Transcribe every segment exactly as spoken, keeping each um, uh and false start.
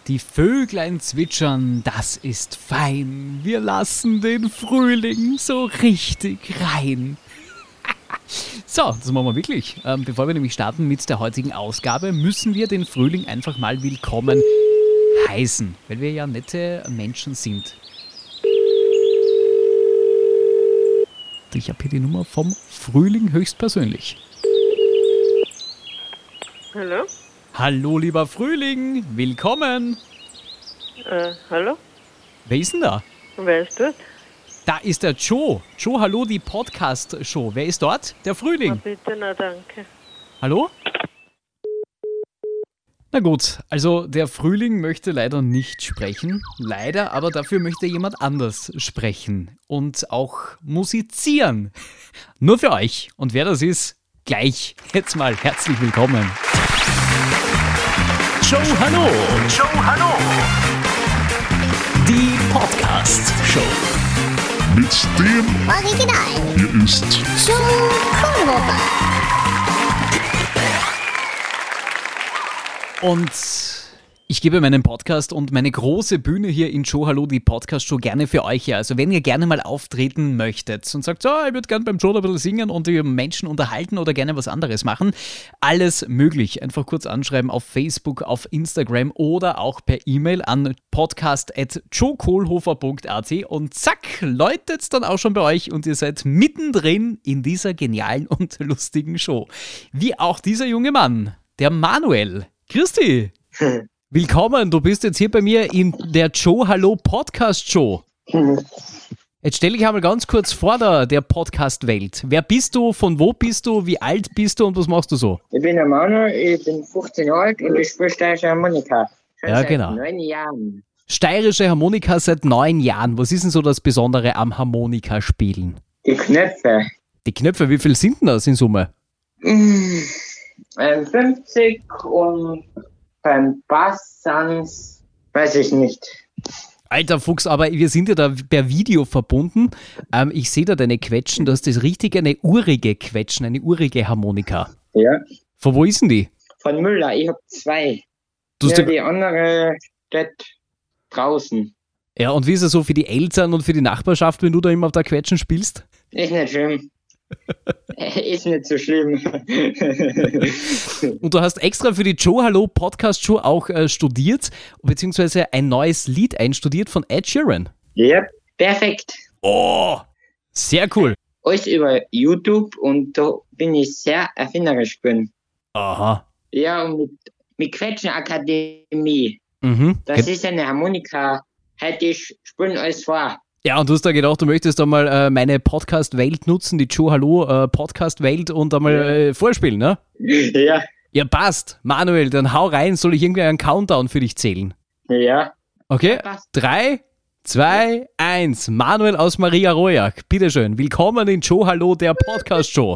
Die Vöglein zwitschern, das ist fein. Wir lassen den Frühling so richtig rein. So, das machen wir wirklich. Ähm, bevor wir nämlich starten mit der heutigen Ausgabe, müssen wir den Frühling einfach mal willkommen heißen, weil wir ja nette Menschen sind. Ich habe hier die Nummer vom Frühling höchstpersönlich. Hallo? Hallo, lieber Frühling, willkommen. Äh, hallo? Wer ist denn da? Wer ist dort? Da ist der Joe. Joe, hallo, die Podcast-Show. Wer ist dort? Der Na Frühling. bitte, na danke. Hallo? Na gut, also der Frühling möchte leider nicht sprechen. Leider, aber dafür möchte jemand anders sprechen und auch musizieren. Nur für euch. Und wer das ist, gleich. Jetzt mal herzlich willkommen. Joe, hallo. Joe, hallo. Die Podcast-Show. Mit dem Original. hier ist Joe Kohlhofer. Und ich gebe meinen Podcast und meine große Bühne hier in Joe Hallo, die Podcast-Show, gerne für euch her. Also wenn ihr gerne mal auftreten möchtet und sagt, so, ich würde gerne beim Joe ein bisschen singen und die Menschen unterhalten oder gerne was anderes machen, alles möglich. Einfach kurz anschreiben auf Facebook, auf Instagram oder auch per E-Mail an podcast at joe kohlhofer punkt a t und zack, läutet's dann auch schon bei euch und ihr seid mittendrin in dieser genialen und lustigen Show. Wie auch dieser junge Mann, der Manuel. Christi! Willkommen, du bist jetzt hier bei mir in der Joe Hallo Podcast Show. Jetzt stell dich einmal ganz kurz vor der, der Podcast-Welt. Wer bist du, von wo bist du, wie alt bist du und was machst du so? Ich bin der Manuel, ich bin fünfzehn Jahre alt und ich spiele steirische Harmonika. Schon Ja, seit genau. neun Jahren. Steirische Harmonika seit neun Jahren. Was ist denn so das Besondere am Harmonikaspielen? Die Knöpfe. Die Knöpfe, wie viel sind denn das in Summe? Mm, ähm, fünfzig und beim Bass sind's, weiß ich nicht. Alter Fuchs, aber wir sind ja da per Video verbunden. Ähm, ich sehe da deine Quetschen, das ist das richtige, eine urige Quetschen, eine urige Harmonika. Ja. Von wo ist denn die? Von Müller, ich hab zwei. Du hast Ja, ja, die andere steht draußen. ja, und wie ist es so für die Eltern und für die Nachbarschaft, wenn du da immer auf der Quetschen spielst? Ist nicht schlimm. Ist nicht so schlimm. Und du hast extra für die Joe Hallo Podcast Show auch äh, studiert, beziehungsweise ein neues Lied einstudiert von Ed Sheeran. Ja, perfekt. Oh, sehr cool. Alles über YouTube und da bin ich sehr erfinderisch bin. Aha. Ja, und mit, mit Quetschenakademie. Mhm. Das ist eine Harmonika. Hätte ich spielen alles vor. Ja, und du hast da gedacht, du möchtest da mal äh, meine Podcast-Welt nutzen, die Joe Hallo äh, Podcast-Welt und da mal äh, vorspielen, ne? Ja, Ja, passt. Manuel, dann hau rein. Soll ich irgendwie einen Countdown für dich zählen? ja. Okay? Passt. Drei, zwei, eins. Manuel aus Maria Rojak. Bitteschön. Willkommen in Joe Hallo, der Podcast-Show.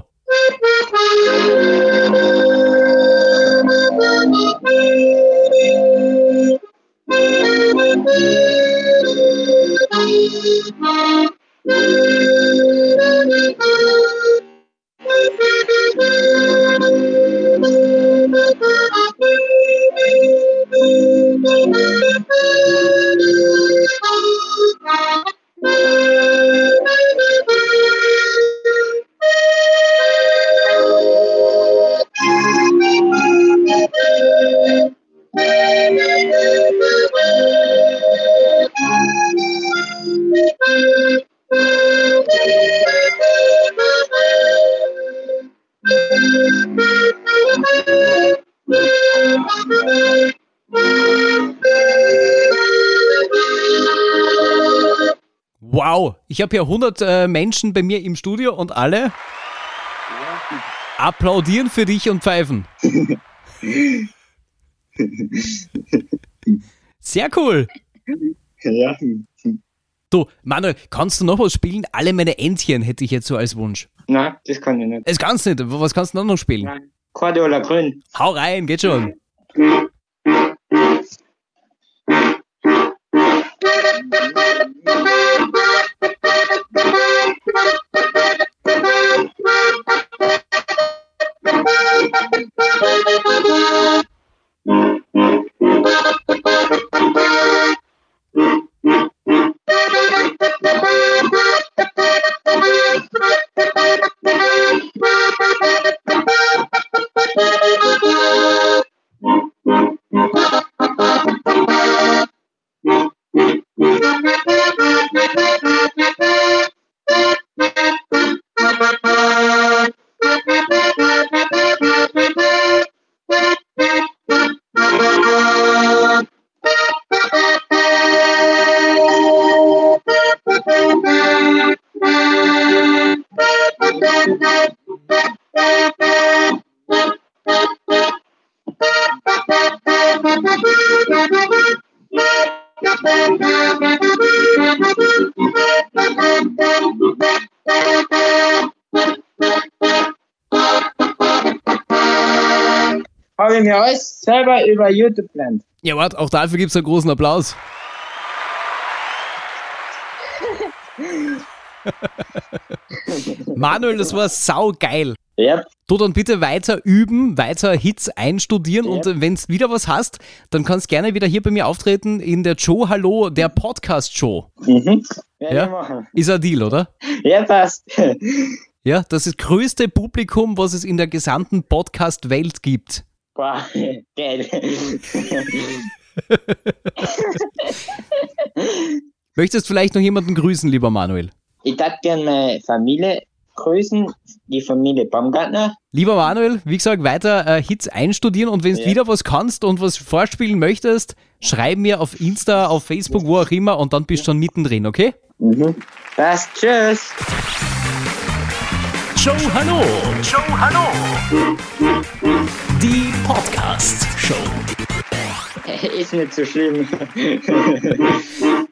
Wow, ich habe hier hundert äh, Menschen bei mir im Studio und alle applaudieren für dich und pfeifen. Sehr cool. Ja. Du, Manuel, kannst du noch was spielen? Alle meine Entchen hätte ich jetzt so als Wunsch. Nein, das kann ich nicht. Es kannst nicht. Was kannst du noch spielen? Nein. Cordula Grün. Hau rein, geht schon. Habe ich mir alles selber über YouTube gelernt. Ja, warte, auch dafür gibt es einen großen Applaus. Manuel, das war saugeil. Ja, Du dann bitte weiter üben, weiter Hits einstudieren und Ja. wenn du wieder was hast, dann kannst gerne wieder hier bei mir auftreten in der Joe Hallo, der Podcast-Show. mhm. Werde Ja? ich machen. Ist ein Deal, oder? Ja, passt. Ja, das ist das größte Publikum, was es in der gesamten Podcast-Welt gibt. Boah, geil. Möchtest vielleicht noch jemanden grüßen, lieber Manuel? Ich darf gerne meine Familie grüßen, die Familie Baumgartner. Lieber Manuel, wie gesagt, weiter äh, Hits einstudieren und wenn du Ja. wieder was kannst und was vorspielen möchtest, schreib mir auf Insta, auf Facebook, wo auch immer und dann bist du schon mittendrin, okay? Mhm. Passt, tschüss. Joe Hallo, Joe Hallo. die Podcast-Show. Ist nicht so schlimm.